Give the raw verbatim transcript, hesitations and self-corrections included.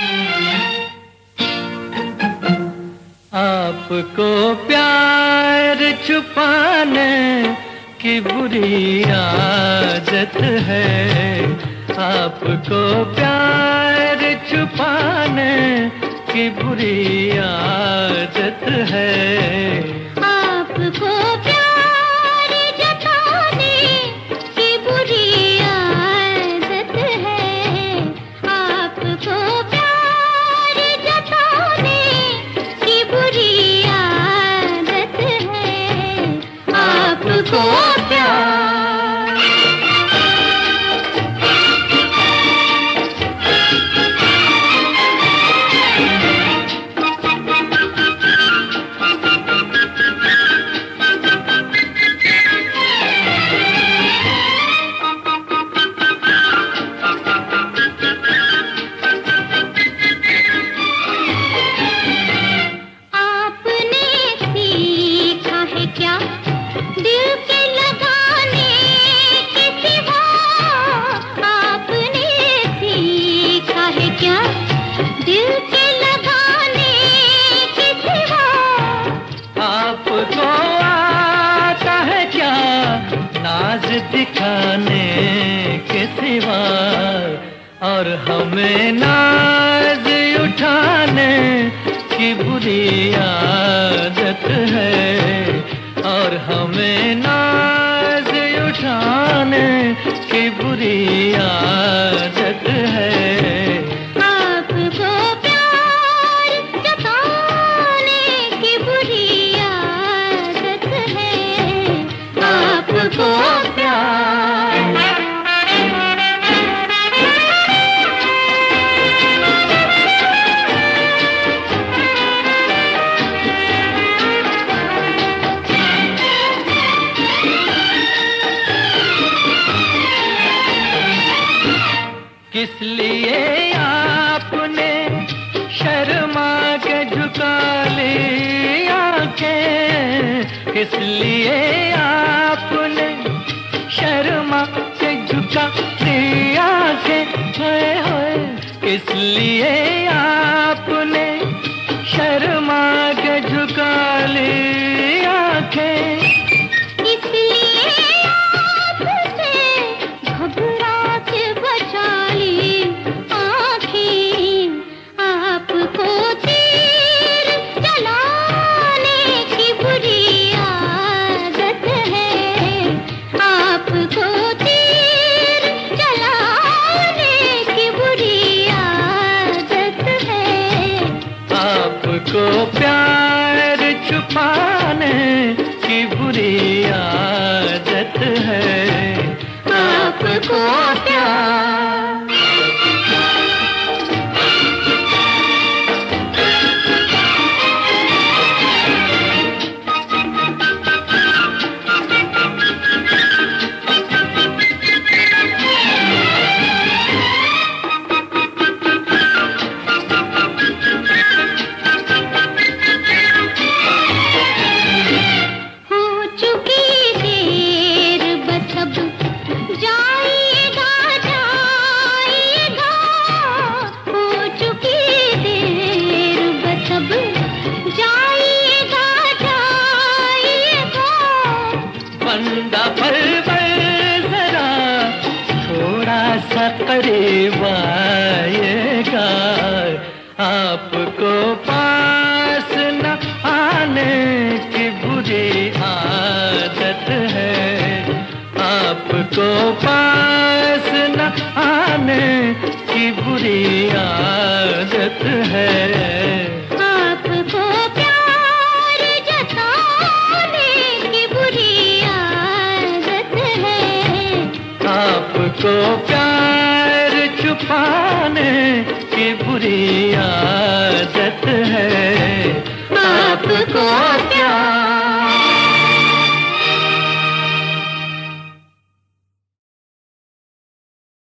आपको प्यार छुपाने की बुरी आदत है। आपको प्यार छुपाने की बुरी आदत है। आपको प्यार जताने की बुरी आदत है। आपको प्यार जताने की बुरी आदत है। आपको प्यार क्या दिल के लगाने के सिवा आपने सीखा है क्या? दिल के लगाने के सिवा आपको आता है क्या नाज दिखाने के सिवा? और हमें नाज उठाने की बुरी आदत है। और हमें नाज उठाने की बुरी आदत है। आपको प्यार जताने की बुरी आदत है। आपको प्यार किस लिए आपने शर्मा के झुका ली आंखें? किस लिए आपने शर्मा के झुका ली आंखें? होए होए किस लिए आपने शर्मा के झुका ली आंखें? आपको प्यार छुपाने की बुरी आदत है। आपको प्यार बंदा पल पल जरा थोड़ा सा करीब आएगा। आपको पास न आने की बुरी आदत है। आपको पास न आने की बुरी आदत है। आपको प्यार जताने की बुरी आदत है। आपको प्यार छुपाने की बुरी आदत है। आपको प्यार